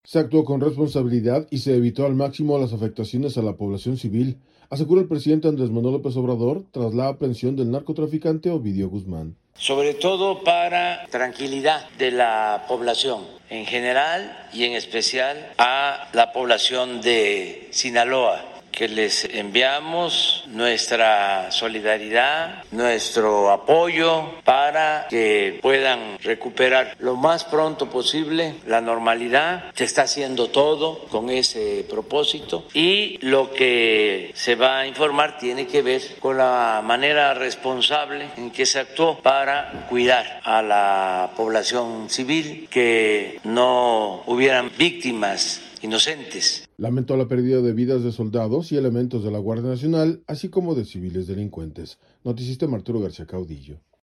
Se actuó con responsabilidad y se evitó al máximo las afectaciones a la población civil, asegura el presidente Andrés Manuel López Obrador tras la aprehensión del narcotraficante Ovidio Guzmán. Sobre todo para tranquilidad de la población en general y en especial a la población de Sinaloa, que les enviamos nuestra solidaridad, nuestro apoyo para que puedan recuperar lo más pronto posible la normalidad. Se está haciendo todo con ese propósito y lo que se va a informar tiene que ver con la manera responsable en que se actuó para cuidar a la población civil, que no hubieran víctimas inocentes. Lamentó la pérdida de vidas de soldados y elementos de la Guardia Nacional, así como de civiles delincuentes. Noticista Arturo García Caudillo.